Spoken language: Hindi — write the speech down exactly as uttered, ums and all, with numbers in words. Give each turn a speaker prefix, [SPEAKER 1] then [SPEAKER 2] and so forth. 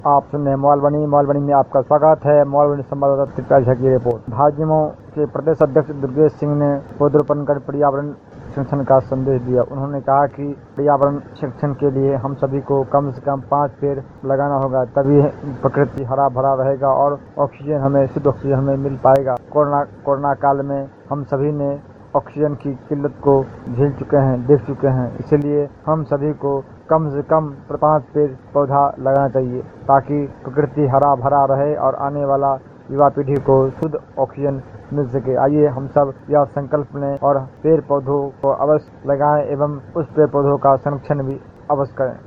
[SPEAKER 1] आप सुन रहे हैं मॉलबनी मॉलबनी में आपका स्वागत है। मॉलबनी संवाददाता त्रिपाल झा की रिपोर्ट। भाजयुमो के प्रदेश अध्यक्ष दुर्गेश सिंह ने पौधरोपण कर पर्यावरण संरक्षण का संदेश दिया। उन्होंने कहा कि पर्यावरण संरक्षण के लिए हम सभी को कम से कम पाँच पेड़ लगाना होगा, तभी प्रकृति हरा भरा रहेगा और ऑक्सीजन हमें शुद्ध ऑक्सीजन हमें मिल पाएगा। कोरोना कोरोना काल में हम सभी ने ऑक्सीजन की किल्लत को झेल चुके हैं, देख चुके हैं, इसलिए हम सभी को कम से कम पाँच पेड़ पौधा लगाना चाहिए ताकि प्रकृति हरा भरा रहे और आने वाला युवा पीढ़ी को शुद्ध ऑक्सीजन मिल सके। आइए हम सब यह संकल्प लें और पेड़ पौधों को अवश्य लगाएं एवं उस पेड़ पौधों का संरक्षण भी अवश्य करें।